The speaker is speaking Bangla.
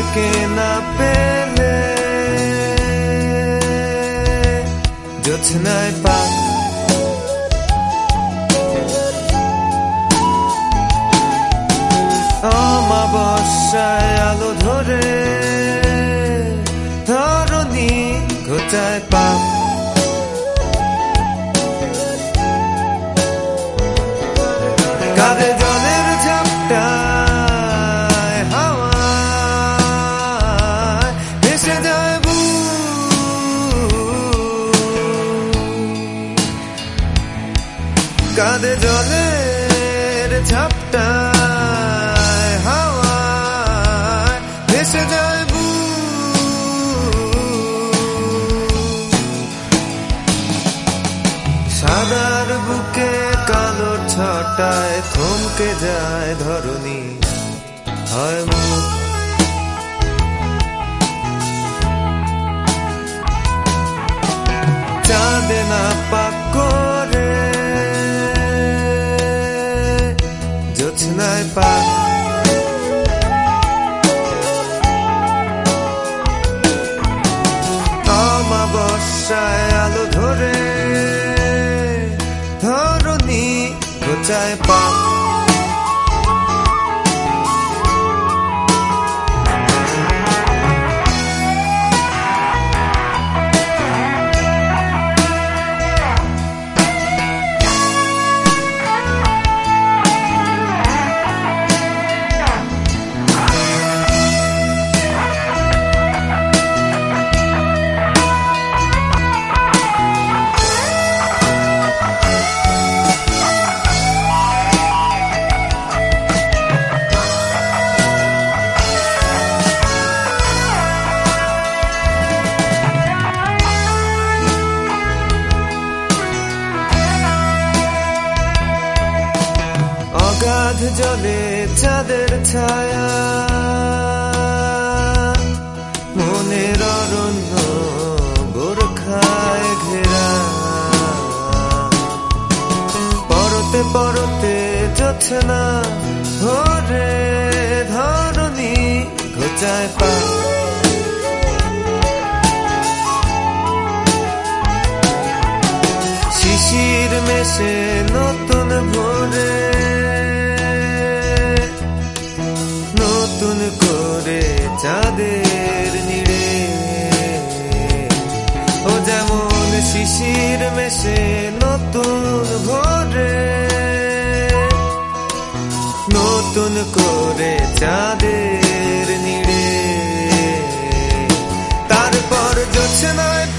থেকে না পেলে জোছনায় পাক অমাবস্যায় আলো ধরে ধরণী ঘোচায় পাক কাঁধে জলের ঝাপটায় হাওয়ায় ভেসে যায় কাঁধে জলের ঝাপটায় হাওয়ায় ভেসে যায় সাদার বুকে কালোর ছটায় থমকে যায় ধরণী হয় মুখ চাঁদে না পাক করে জোছনায় পাক অমাবস্যায় আলো ধরে ধরণী ঘোচায় পাক অগাধ জলে চাঁদের ছায়া মনের অরণ্য বোরখায় ঘেরা পরতে পরতে জোছনা ভরে ধরণী ঘোচায় পাক শিশির মেশে নতুন ভোরে নতুন করে চাঁদের নিড়ে ও যেমন শিশির মেশে নতুন ভোরে নতুন করে চাঁদের নিড়ে তারপর জোছনায়